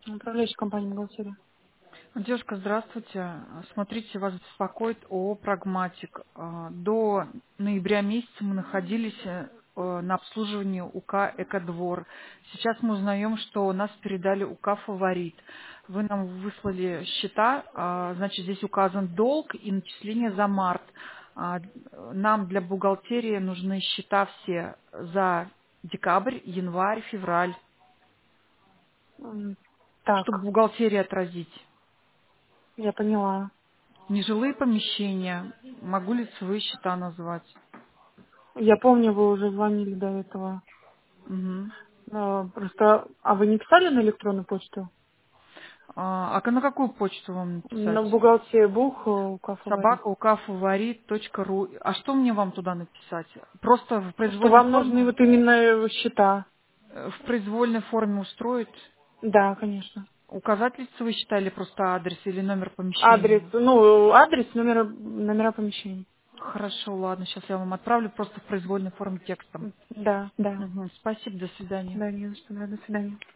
Управляющая компания «Бухгалтерия». Девушка, здравствуйте. Смотрите, вас беспокоит ООО «Прагматик». До ноября месяца мы находились на обслуживании УК «Экодвор». Сейчас мы узнаем, что нас передали УК «Фаворит». Вы нам выслали счета, значит, здесь указан долг и начисление за март. А, Нам для бухгалтерии нужны счета все за декабрь, январь, февраль, М, чтобы Так, бухгалтерии отразить. я поняла. Нежилые помещения. Могу лицевые счета назвать. Я помню, вы уже звонили до этого. Мгм. Просто, а вы не писали на электронную почту? На какую почту вам На написать? бухгалтерии Бух, УК «Фаворит». Собака укфаворит.ру. А что мне вам туда написать? Просто в Что произвольной вам нужны форме? вот именно счета. В произвольной форме устроить? Да, конечно. Указать лицевые счета или просто адрес или номер Адрес, помещения? адрес, номера помещений. Хорошо, ладно, сейчас я вам отправлю просто в произвольной форме текстом. Да, да. Мгм. Спасибо, до свидания. Да, не за что, да, до свидания.